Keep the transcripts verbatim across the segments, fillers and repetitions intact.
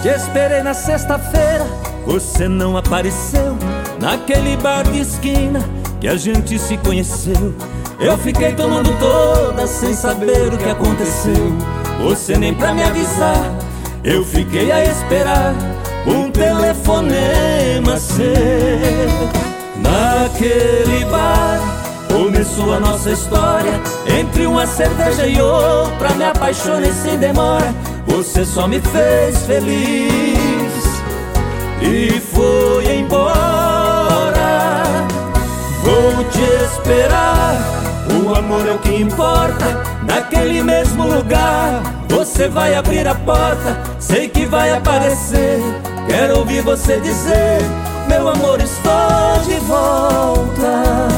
Te esperei na sexta-feira, você não apareceu. Naquele bar de esquina que a gente se conheceu. Eu fiquei tomando toda sem saber o que aconteceu. Você nem pra me avisar. Eu fiquei a esperar um telefonema seu. Naquele bar começou a nossa história. Entre uma cerveja e outra me apaixonei sem demora. Você só me fez feliz e foi embora. Vou te esperar, o amor é o que importa. Naquele mesmo lugar você vai abrir a porta. Sei que vai aparecer, quero ouvir você dizer: meu amor, estou de volta.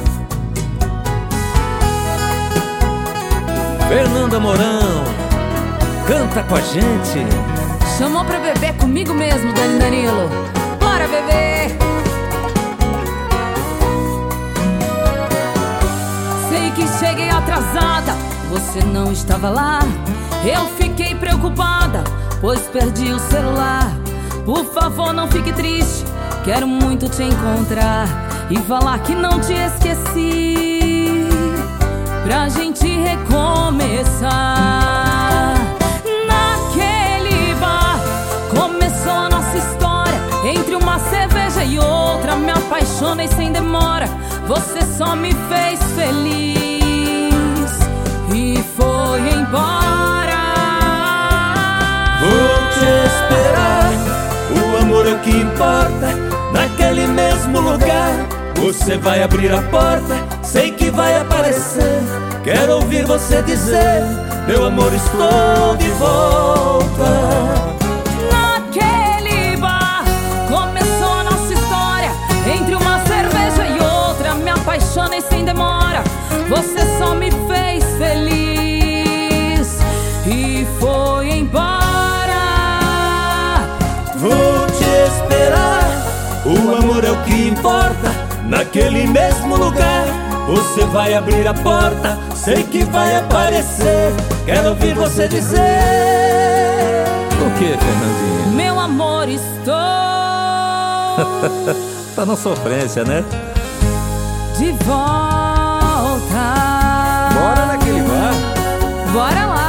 Fernanda Mourão, canta com a gente. Chamou pra beber comigo mesmo, Dani Danilo. Bora beber. Sei que cheguei atrasada, você não estava lá. Eu fiquei preocupada, pois perdi o celular. Por favor, não fique triste, quero muito te encontrar e falar que não te esqueci, pra gente recomeçar. Naquele bar começou a nossa história. Entre uma cerveja e outra me apaixonei sem demora. Você só me fez feliz e foi embora. Vou te esperar, o amor é o que importa. Naquele mesmo lugar você vai abrir a porta. Sei que vai aparecer, quero ouvir você dizer: meu amor, estou de volta. Naquele bar começou a nossa história. Entre uma cerveja e outra me apaixonei sem demora. Você só me fez feliz e foi embora. Vou te esperar, o amor é o que importa. Naquele mesmo lugar você vai abrir a porta. Sei que vai aparecer, quero ouvir você dizer: o que, Fernandinha? meu amor, estou tá na sofrência, né? de volta. Bora naquele bar. Bora lá.